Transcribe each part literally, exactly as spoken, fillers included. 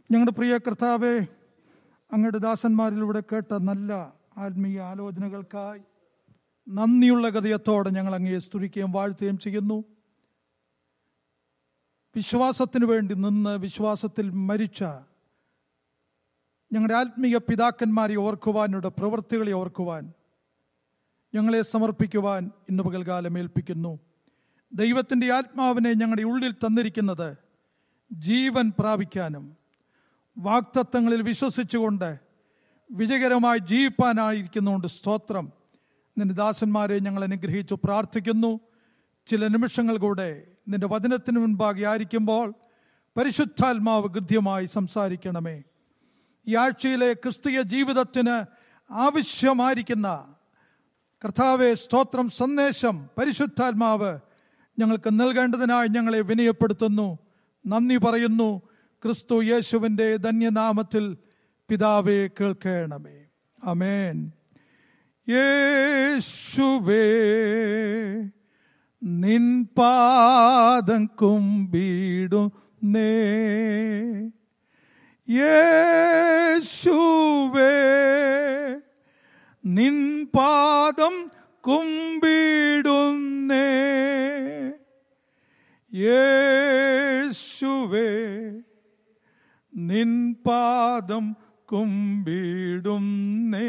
ഞങ്ങളുടെ പ്രിയ കർത്താവേ, അങ്ങയുടെ ദാസന്മാരിലൂടെ കേട്ട നല്ല ആത്മീയ ആലോചനകൾക്കായി നന്ദിയുള്ള ഹൃദയത്തോടെ ഞങ്ങൾ അങ്ങയെ സ്തുതിക്കുകയും വാഴ്ത്തുകയും ചെയ്യുന്നു. വിശ്വാസത്തിന് വേണ്ടി നിന്ന് വിശ്വാസത്തിൽ മരിച്ച ഞങ്ങളുടെ ആത്മീയ പിതാക്കന്മാരെ ഓർക്കുവാനുള്ള പ്രവൃത്തികളെ ഓർക്കുവാൻ ഞങ്ങളെ സമർപ്പിക്കുവാൻ ഇന്ന് പകൽക്കാലം ഏൽപ്പിക്കുന്നു. ദൈവത്തിൻ്റെ ആത്മാവിനെ ഞങ്ങളുടെ ഉള്ളിൽ തന്നിരിക്കുന്നത് ജീവൻ പ്രാപിക്കാനും വാഗ്ദത്തങ്ങളിൽ വിശ്വസിച്ചുകൊണ്ട് വിജയകരമായി ജീവിപ്പാനായിരിക്കുന്നുകൊണ്ട് സ്തോത്രം. നിന്റെ ദാസന്മാരെ ഞങ്ങൾ അനുഗ്രഹിച്ചു പ്രാർത്ഥിക്കുന്നു. ചില നിമിഷങ്ങൾ കൂടെ നിന്റെ വചനത്തിന് മുൻപാകെ ആയിരിക്കുമ്പോൾ പരിശുദ്ധാത്മാവ് ഗൃദ്ധ്യമായി സംസാരിക്കണമേ. ഈ ആഴ്ചയിലെ ക്രിസ്തീയ ജീവിതത്തിന് ആവശ്യമായിരിക്കുന്ന കർത്താവേ സ്തോത്രം സന്ദേശം പരിശുദ്ധാത്മാവ് ഞങ്ങൾക്ക് നൽകേണ്ടതിനായി ഞങ്ങളെ വിനയപ്പെടുത്തുന്നു. നന്ദി പറയുന്നു. ക്രിസ്തു യേശുവിൻ്റെ ധന്യനാമത്തിൽ പിതാവേ കേൾക്കണമേ. ആമേൻ. യേശുവേ നിൻ പാദം കുമ്പിടുന്നേ, യേശുവേ നിൻ പാദം കുമ്പിടുന്നേ, യേശുവേ നിൻ പാദം കുമ്പിടുന്നേ.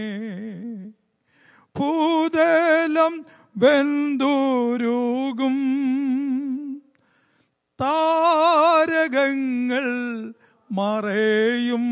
ഭൂതലം വെന്തുരുകും, താരകങ്ങൾ മറയും,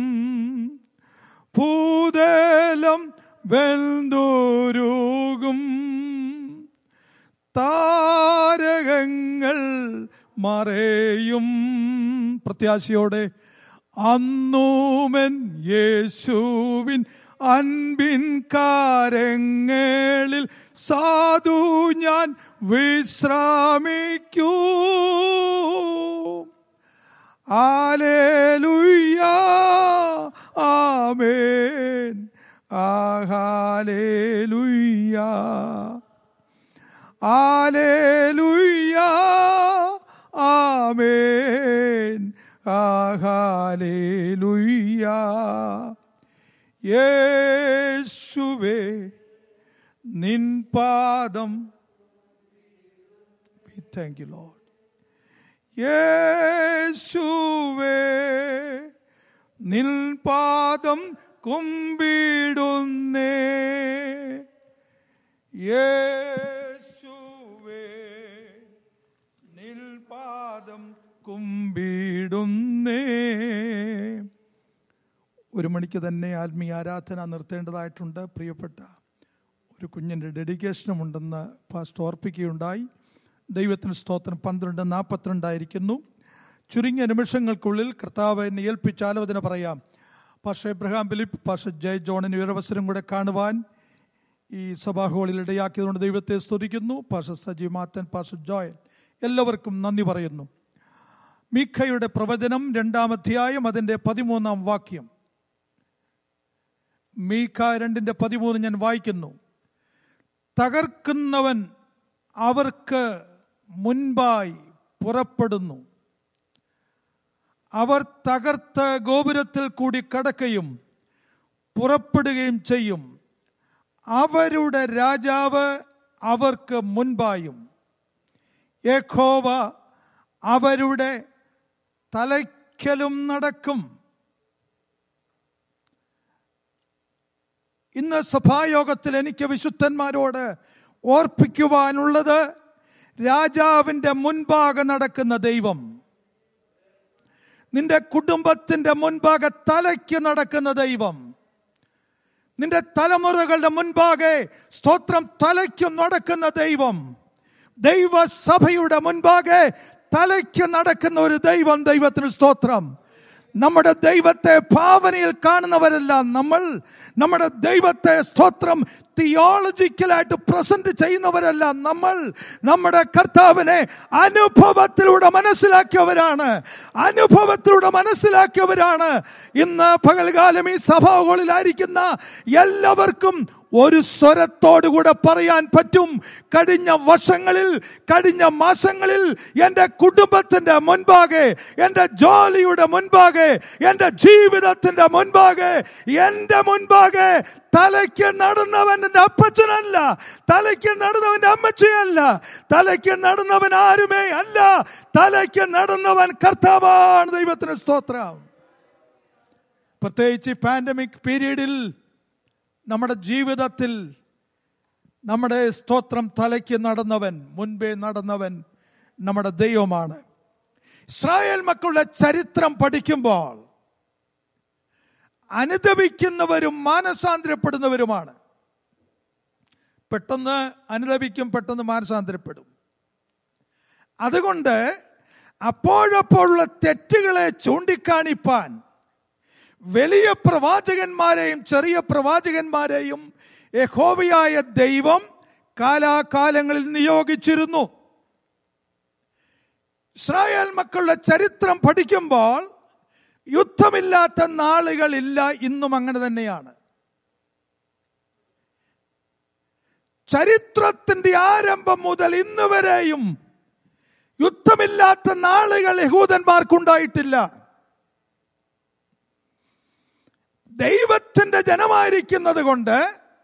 ഭൂതലം വെന്തുരുകും, താരകങ്ങൾ മറയും. പ്രത്യാശയോടെ അന്നൂമൻ യേശുവിൻ അൻപിൻ കാരങ്ങളിൽ സാധു ഞാൻ വിശ്രമിക്കൂ. Hallelujah amen. Hallelujah hallelujah amen. Hallelujah. യേശുവേ നിൻ പാദം, താങ്ക് യു ലോർഡ്. യേശുവേ നിൻ പാദം കുമ്പിടുന്നേ, യേശുവേ നിൻ പാദം കുമ്പിടുന്നേ. ഒരു മണിക്ക് തന്നെ ആത്മീയ ആരാധന നിർത്തേണ്ടതായിട്ടുണ്ട്. പ്രിയപ്പെട്ട ഒരു കുഞ്ഞിൻ്റെ ഡെഡിക്കേഷനുമുണ്ടെന്ന് പാസ്റ്റർ ഓർപ്പിക്കുകയുണ്ടായി. ദൈവത്തിന് സ്തോത്രം. പന്ത്രണ്ട് നാൽപ്പത്തിരണ്ടായിരിക്കുന്നു. ചുരുങ്ങിയ നിമിഷങ്ങൾക്കുള്ളിൽ കർത്താവ് എന്നെ ഏൽപ്പിച്ച ആലോചന പറയാം. Pastor Abraham Philip, pastor Jai ജോണിന് ഒരവസരം കൂടെ കാണുവാൻ ഈ സഭാ ഹാളിൽ ഇടയാക്കിയതുകൊണ്ട് ദൈവത്തെ സ്തുതിക്കുന്നു. Pastor Saji Mathan, pastor Joel, എല്ലാവർക്കും നന്ദി പറയുന്നു. മീഖയുടെ പ്രവചനം രണ്ടാം അധ്യായം അതിൻ്റെ പതിമൂന്നാം വാക്യം. മീഖ രണ്ടിൻ്റെ പതിമൂന്ന് ഞാൻ വായിക്കുന്നു. തകർക്കുന്നവൻ അവർക്ക് മുൻപായി പുറപ്പെടുന്നു, അവർ തകർത്ത ഗോപുരത്തിൽ കൂടി കടക്കുകയും പുറപ്പെടുകയും ചെയ്യും, അവരുടെ രാജാവ് അവർക്ക് മുൻപായും, യഹോവ അവരുടെ തലയ്ക്കലും നടക്കും. ഇന്ന് സഭായോഗത്തിൽ എനിക്ക് വിശുദ്ധന്മാരോട് ഓർപ്പിക്കുവാനുള്ളത്, രാജാവിൻ്റെ മുൻപാകെ നടക്കുന്ന ദൈവം, നിന്റെ കുടുംബത്തിൻ്റെ മുൻപാകെ തലയ്ക്ക് നടക്കുന്ന ദൈവം, നിന്റെ തലമുറകളുടെ മുൻപാകെ സ്തോത്രം തലയ്ക്ക് നടക്കുന്ന ദൈവം, ദൈവസഭയുടെ മുൻപാകെ തലയ്ക്ക് നടക്കുന്ന ഒരു ദൈവം. ദൈവത്തിന് സ്തോത്രം. നമ്മുടെ ദൈവത്തെ ഭാവനയിൽ കാണുന്നവരല്ല നമ്മൾ. നമ്മുടെ ദൈവത്തെ സ്തോത്രം തിയോളജിക്കലായിട്ട് പ്രസന്റ് ചെയ്യുന്നവരല്ല നമ്മൾ. നമ്മുടെ കർത്താവിനെ അനുഭവത്തിലൂടെ മനസ്സിലാക്കിയവരാണ് അനുഭവത്തിലൂടെ മനസ്സിലാക്കിയവരാണ് ഇന്ന് പകൽകാലം ഈ സഭാ ഹാളിലായിരിക്കുന്ന എല്ലാവർക്കും ഒരു സ്വരത്തോടുകൂടെ പറയാൻ പറ്റും, കഴിഞ്ഞ വർഷങ്ങളിൽ, കഴിഞ്ഞ മാസങ്ങളിൽ എൻ്റെ കുടുംബത്തിന്റെ മുൻപാകെ, എൻ്റെ ജോലിയുടെ മുൻപാകെ, എൻ്റെ ജീവിതത്തിന്റെ മുൻപാകെ, എൻ്റെ മുൻപാകെ തലയ്ക്ക് നടന്നവൻ എൻ്റെ അപ്പച്ചനല്ല, തലയ്ക്ക് നടന്നവൻ്റെ അമ്മച്ചിയല്ല, തലയ്ക്ക് നടന്നവൻ ആരുമേ അല്ല, തലയ്ക്ക് നടന്നവൻ കർത്താവാണ്. ദൈവത്തിന് സ്തോത്രം. പ്രത്യേകിച്ച് പാൻഡമിക് പീരീഡിൽ നമ്മുടെ ജീവിതത്തിൽ നമ്മുടെ സ്തോത്രം തലയ്ക്ക് നടന്നവൻ, മുൻപേ നടന്നവൻ നമ്മുടെ ദൈവമാണ്. ഇസ്രായേൽ മക്കളുടെ ചരിത്രം പഠിക്കുമ്പോൾ അനുദപിക്കുന്നവരും മാനസാന്തരപ്പെടുന്നവരുമാണ്. പെട്ടെന്ന് അനുദപിക്കും, പെട്ടെന്ന് മാനസാന്തരപ്പെടും. അതുകൊണ്ട് അപ്പോഴപ്പോഴുള്ള തെറ്റുകളെ ചൂണ്ടിക്കാണിപ്പാൻ വലിയ പ്രവാചകന്മാരെയും ചെറിയ പ്രവാചകന്മാരെയും യഹോവയായ ദൈവം കാലാകാലങ്ങളിൽ നിയോഗിച്ചിരുന്നു. ഇസ്രായേൽ മക്കളുടെ ചരിത്രം പഠിക്കുമ്പോൾ യുദ്ധമില്ലാത്ത നാളുകളില്ല. ഇന്നും അങ്ങനെ തന്നെയാണ്. ചരിത്രത്തിന്റെ ആരംഭം മുതൽ ഇന്ന് വരെയും യുദ്ധമില്ലാത്ത നാളുകൾ യഹൂദന്മാർക്കുണ്ടായിട്ടില്ല. ദൈവത്തിന്റെ ജനമായിരിക്കുന്നത് കൊണ്ട്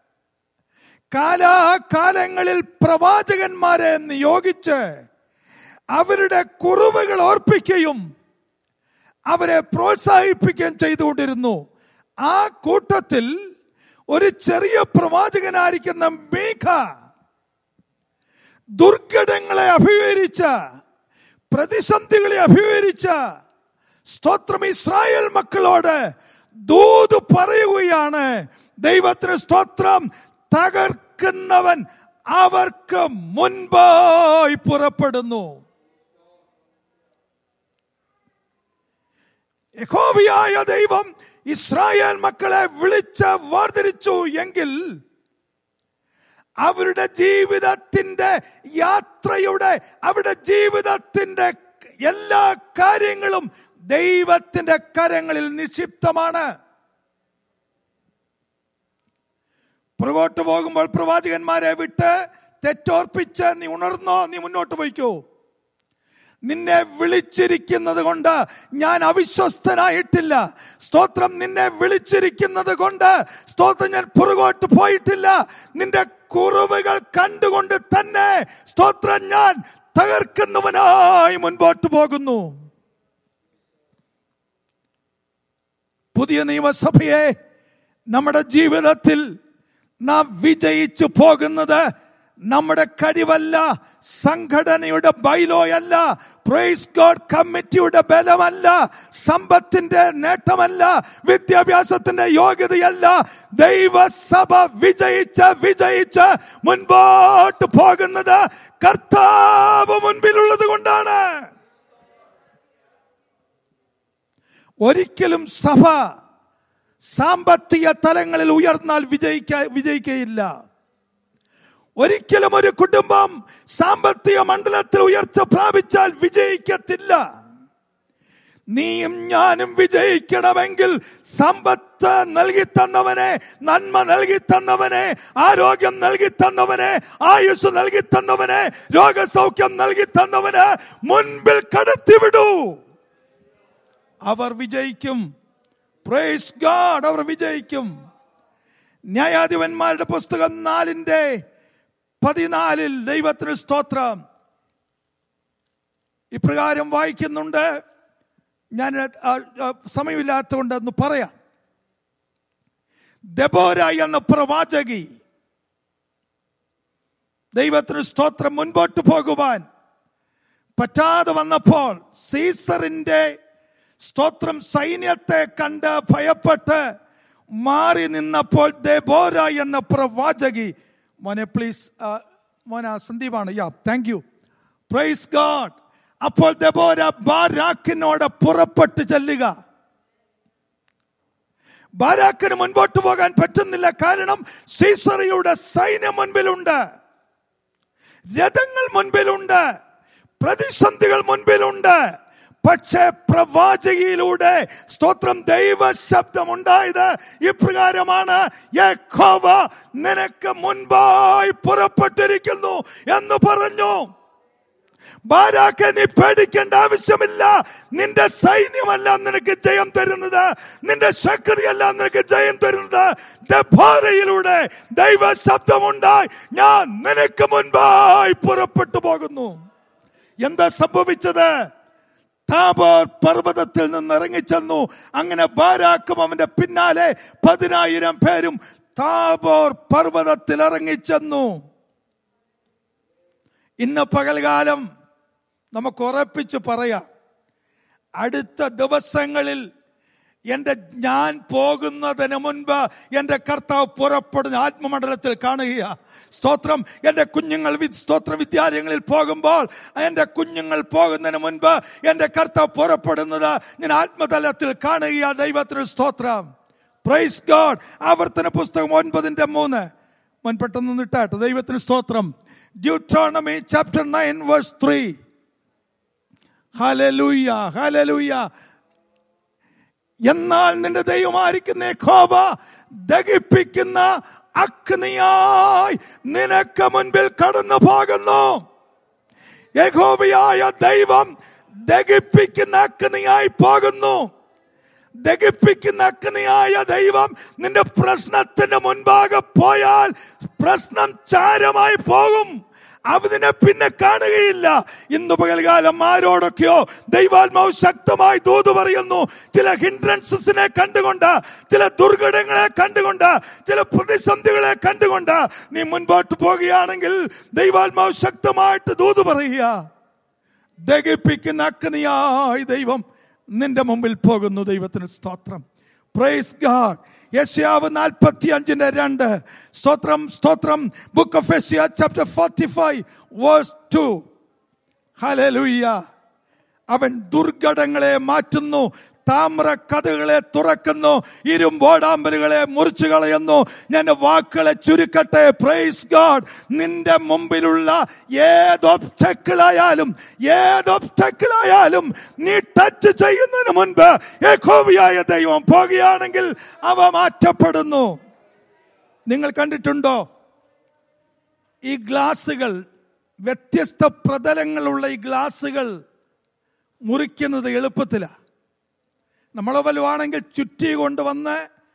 കാലാകാലങ്ങളിൽ പ്രവാചകന്മാരെ നിയോഗിച്ച് അവരുടെ കുറവുകൾ ഓർപ്പിക്കുകയും അവരെ പ്രോത്സാഹിപ്പിക്കുകയും ചെയ്തുകൊണ്ടിരുന്നു. ആ കൂട്ടത്തിൽ ഒരു ചെറിയ പ്രവാചകനായിരിക്കുന്ന മീഖ ദുർഘടങ്ങളെ അഭിമുഖീകരിച്ച, പ്രതിസന്ധികളെ അഭിമുഖീകരിച്ച സ്തോത്രം ഇസ്രായേൽ മക്കളോട് ദൂത് പറയുകയാണ്. ദൈവത്തിന് സ്തോത്രം. തകർക്കുന്നവൻ അവർക്ക് മുൻപായി പുറപ്പെടുന്നു. യഹോവയായ ദൈവം ഇസ്രായേൽ മക്കളെ വിളിച്ച് വേർതിരിച്ചു എങ്കിൽ അവരുടെ ജീവിതത്തിന്റെ യാത്രയുടെ, അവരുടെ ജീവിതത്തിന്റെ എല്ലാ കാര്യങ്ങളും ദൈവത്തിന്റെ കരങ്ങളിൽ നിക്ഷിപ്തമാണ്. പുറകോട്ട് പോകുമ്പോൾ പ്രവാചകന്മാരെ വിട്ട് തെറ്റോർപ്പിച്ച് നീ ഉണർന്നോ, നീ മുന്നോട്ട് പോയിക്കോ. നിന്നെ വിളിച്ചിരിക്കുന്നത് കൊണ്ട് ഞാൻ അവിശ്വസ്തനായിട്ടില്ല. സ്തോത്രം. നിന്നെ വിളിച്ചിരിക്കുന്നത് കൊണ്ട് സ്തോത്രം ഞാൻ പുറകോട്ട് പോയിട്ടില്ല. നിന്റെ കുറവുകൾ കണ്ടുകൊണ്ട് തന്നെ സ്തോത്രം ഞാൻ തകർക്കുന്നവനായി മുൻപോട്ട് പോകുന്നു. പുതിയ നിയമസഭയെ നമ്മുടെ ജീവിതത്തിൽ നാം വിജയിച്ചു പോകുന്നത് നമ്മുടെ കഴിവല്ല, സംഘടനയുടെ ബൈലോയല്ല, പ്രൈസ് ഗോഡ് കമ്മിറ്റിയുടെ ബലമല്ല, സമ്പത്തിന്റെ നേട്ടമല്ല, വിദ്യാഭ്യാസത്തിന്റെ യോഗ്യതയല്ല. ദൈവസഭ വിജയിച്ച് വിജയിച്ച് മുൻപോട്ട് പോകുന്നത് കർത്താവ് മുൻപിലുള്ളത് കൊണ്ടാണ്. ഒരിക്കലും സഭ സാമ്പത്തിക തലങ്ങളിൽ ഉയർന്നാൽ വിജയിക്ക വിജയിക്കുകയില്ല. ഒരിക്കലും ഒരു കുടുംബം സാമ്പത്തിക മണ്ഡലത്തിൽ ഉയർച്ച പ്രാപിച്ചാൽ വിജയിക്കത്തില്ല. നീയും ഞാനും വിജയിക്കണമെങ്കിൽ സമ്പത്ത് നൽകി തന്നവനെ, നന്മ നൽകി തന്നവനെ, ആരോഗ്യം നൽകി തന്നവനെ, ആയുസ് നൽകി തന്നവനെ, രോഗസൗഖ്യം നൽകി തന്നവന് മുൻപിൽ കടത്തിവിടൂ. അവർ വിജയിക്കും. Praise God. അവർ വിജയിക്കും. ന്യായാധിപന്മാരുടെ പുസ്തകം നാലിന്റെ പതിനാലിൽ ദൈവത്തിന് സ്തോത്രം ഇപ്രകാരം വായിക്കുന്നുണ്ട്. ഞാൻ സമയമില്ലാത്തതുകൊണ്ട് ഒന്ന് പറയാം. ദെബോര എന്ന പ്രവാചകി ദൈവത്തിന് സ്തോത്രം മുൻപോട്ട് പോകുവാൻ പറ്റാതെ വന്നപ്പോൾ സീസറിന്റെ സ്തോത്രം സൈന്യത്തെ കണ്ട് ഭയപ്പെട്ട് മാറി നിന്നപ്പോൾ ദെബോര എന്ന പ്രവാചകി, മോനെ പ്ലീസ്, മോന സന്ദീപാണ്, yeah thank you, praise God. അപ്പോൾ ദെബോര ബാരാക്കിനോട് പുറപ്പെട്ട് ചെല്ലുക. ബാരാക്കിന് മുൻപോട്ട് പോകാൻ പറ്റുന്നില്ല. കാരണം സീസറിയുടെ സൈന്യം മുൻപിലുണ്ട്, രഥങ്ങൾ മുൻപിലുണ്ട്, പ്രതിസന്ധികൾ മുൻപിലുണ്ട്, പക്ഷേ പ്രവാചകിയിലൂടെ സ്തോത്രം ദൈവ ശബ്ദം ഉണ്ടായത് ഇപ്രകാരമാണ്: യഹോവ നിനക്ക് മുൻപായി പുറപ്പെട്ടിരിക്കുന്നു എന്ന് പറഞ്ഞു. ബാരാക്ക്, നീ പേടിക്കേണ്ട ആവശ്യമില്ല. നിന്റെ സൈന്യമല്ല നിനക്ക് ജയം തരുന്നത്, നിന്റെ ശക്തിയല്ല നിനക്ക് ജയം തരുന്നത്. ദെബോരയിലൂടെ ദൈവ ശബ്ദമുണ്ടായി, ഞാൻ നിനക്ക് മുൻപായി പുറപ്പെട്ടു പോകുന്നു. എന്താ സംഭവിച്ചത്? താബോർ പർവ്വതത്തിൽ നിന്ന് ഇറങ്ങിച്ചെന്നു. അങ്ങനെ ബാരാക്കും അവന്റെ പിന്നാലെ പതിനായിരം പേരും താബോർ പർവ്വതത്തിൽ ഇറങ്ങിച്ചെന്നു. ഇന്ന് പകൽകാലം നമുക്ക് ഉറപ്പിച്ച് പറയാം, അടുത്ത ദിവസങ്ങളിൽ എന്റെ ഞാൻ പോകുന്നതിന് മുൻപ് എന്റെ കർത്താവ് പുറപ്പെടുന്ന ആത്മമണ്ഡലത്തിൽ കാണുക. സ്തോത്രം. എന്റെ കുഞ്ഞുങ്ങൾ സ്തോത്ര വിദ്യാലയങ്ങളിൽ പോകുമ്പോൾ എന്റെ കുഞ്ഞുങ്ങൾ പോകുന്നതിന് മുൻപ് എന്റെ കർത്താവ് പുറപ്പെടുന്നത് ഞാൻ ആത്മതലത്തിൽ കാണുക. ദൈവത്തിന് സ്തോത്രം. Praise God. ആവർത്തന പുസ്തകം ഒൻപതിന്റെ മൂന്ന്. മോൻ പെട്ടെന്ന് നിട്ടാട്ടെ. ദൈവത്തിന് സ്തോത്രം. Deuteronomy chapter nine verse three. Hallelujah, hallelujah. എന്നാൽ നിന്റെ ദൈവമായിരിക്കുന്ന യഹോവ ദഹിപ്പിക്കുന്ന അഗ്നിയായി നിനക്ക് മുൻപിൽ കടന്നു പോകുന്നു. യഹോവയായ ദൈവം ദഹിപ്പിക്കുന്ന അഗ്നിയായി പോകുന്നു. ദഹിപ്പിക്കുന്ന അഗ്നിയായ ദൈവം നിന്റെ പ്രശ്നത്തിന് മുൻപാകെ പോയാൽ പ്രശ്നം ചാരമായി പോകും. അവനെ പിന്നെ കാണുകയില്ല. ഇന്ന് പകൽകാലം ആരോടൊക്കെയോ ദൈവാത്മാവ് ശക്തമായി ദൂത് പറയുന്നു. ചില ഹിൻഡ്രൻസസിനെ കണ്ടുകൊണ്ട്, ചില ദുർഘടങ്ങളെ കണ്ടുകൊണ്ട്, ചില പ്രതിസന്ധികളെ കണ്ടുകൊണ്ട് നീ മുൻപോട്ട് പോകുകയാണെങ്കിൽ ദൈവാത്മാവ് ശക്തമായിട്ട് ദൂത് പറയുക. ദഹിപ്പിക്കുന്ന അഗ്നിയായി ദൈവം നിന്റെ മുമ്പിൽ പോകുന്നു. ദൈവത്തിന് സ്തോത്രം. Praise God. യെശയ്യാവ് നാൽപ്പത്തി അഞ്ചിന്റെ രണ്ട്. സ്തോത്രം, സ്തോത്രം. ബുക്ക് ഓഫ് യെശയ്യാ chapter forty five verse two. Hallelujah. അവൻ ദുർഘടങ്ങളെ മാറ്റുന്നു, താമ്ര കഥകളെ തുറക്കുന്നു, ഇരുമ്പോടാമ്പലുകളെ മുറിച്ചു കളയുന്നു. ഞാൻ വാക്കുകളെ ചുരുക്കട്ടെ. Praise God. നിന്റെ മുമ്പിലുള്ള ഏത് ഒബ്സ്റ്റക്കിളായാലും ഏത് ഒബ്സ്റ്റക്കിളായാലും നീ ടച്ച് ചെയ്യുന്നതിന് മുൻപ് യഹോവയായ ദൈവം പോകുകയാണെങ്കിൽ അവ മാറ്റപ്പെടുന്നു. നിങ്ങൾ കണ്ടിട്ടുണ്ടോ ഈ ഗ്ലാസുകൾ? വ്യത്യസ്ത പ്രതലങ്ങളുള്ള ഈ ഗ്ലാസുകൾ മുറിക്കുന്നത് എളുപ്പത്തിലാണ്. നമ്മളെ വലുവാണെങ്കിൽ ചുറ്റി കൊണ്ടുവന്ന്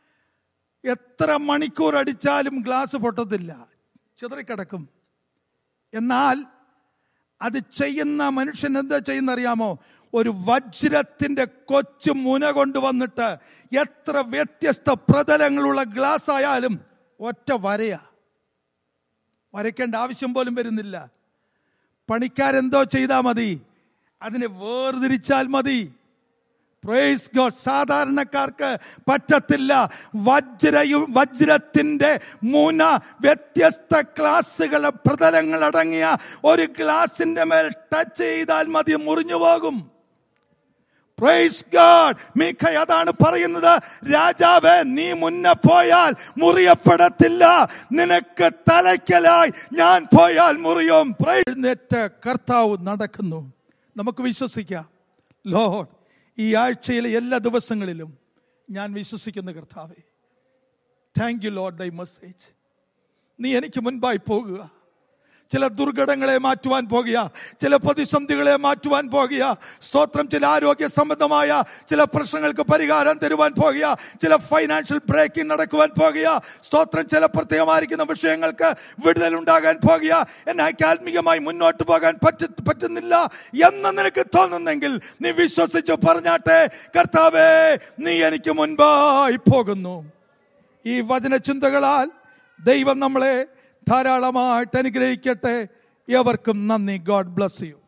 എത്ര മണിക്കൂർ അടിച്ചാലും ഗ്ലാസ് പൊട്ടത്തില്ല, ചിതറിക്കിടക്കും. എന്നാൽ അത് ചെയ്യുന്ന മനുഷ്യൻ എന്താ ചെയ്യുന്ന അറിയാമോ? ഒരു വജ്രത്തിന്റെ കൊച്ചു മുന കൊണ്ടുവന്നിട്ട് എത്ര വ്യത്യസ്ത പ്രതലങ്ങളുള്ള ഗ്ലാസ് ആയാലും ഒറ്റ വരയാ. വരയ്ക്കേണ്ട ആവശ്യം പോലും വരുന്നില്ല. പണിക്കാരെന്തോ ചെയ്താൽ മതി, അതിനെ വേർതിരിച്ചാൽ മതി. Praise God. സാധാരണക്കാർക്ക് പറ്റത്തില്ല. വജ്രയും വജ്രത്തിന്റെ മുന, വ്യത്യസ്ത ഗ്ലാസുകളെ പ്രതലങ്ങൾ അടങ്ങിയ ഒരു ഗ്ലാസിന്റെ മേൽ ടച്ച് ചെയ്താൽ മതി, മുറിഞ്ഞു പോകും. Praise God. മീഖ അതാണ് പറയുന്നത്. രാജാവേ, നീ മുന്നേ പോയാൽ മുറിയപ്പെടത്തില്ല, നിനക്ക് തലയ്ക്കലായി ഞാൻ പോയാൽ മുറിയും. എഴുന്നേറ്റ് കർത്താവ് നടക്കുന്നു. നമുക്ക് വിശ്വസിക്കാം. ലോർഡ്, ഈ ആഴ്ചയിലെ എല്ലാ ദിവസങ്ങളിലും ഞാൻ വിശ്വസിക്കുന്ന കർത്താവേ, thank you Lord, thy message. നീ എനിക്ക് മുൻപായി പോകുക. ചില ദുർഘടങ്ങളെ മാറ്റുവാൻ പോകുക, ചില പ്രതിസന്ധികളെ മാറ്റുവാൻ പോകുക. സ്തോത്രം. ചില ആരോഗ്യ സംബന്ധമായ ചില പ്രശ്നങ്ങൾക്ക് പരിഹാരം തരുവാൻ പോകുക, ചില ഫൈനാൻഷ്യൽ ബ്രേക്കിംഗ് നടക്കുവാൻ പോകുക. സ്തോത്രം. ചില പ്രത്യേകമായിരിക്കുന്ന വിഷയങ്ങൾക്ക് വിടുതൽ ഉണ്ടാകാൻ പോകുക. എന്നെ ആത്മീയമായി മുന്നോട്ട് പോകാൻ പറ്റ പറ്റുന്നില്ല എന്ന് നിനക്ക് തോന്നുന്നെങ്കിൽ നീ വിശ്വസിച്ച് പറഞ്ഞാട്ടെ, കർത്താവേ, നീ എനിക്ക് മുൻപായി പോകുന്നു. ഈ വചന ചിന്തകളാൽ ദൈവം നമ്മളെ ധാരാളമായിട്ട് അനുഗ്രഹിക്കട്ടെ. ഏവർക്കും നന്ദി. God bless U.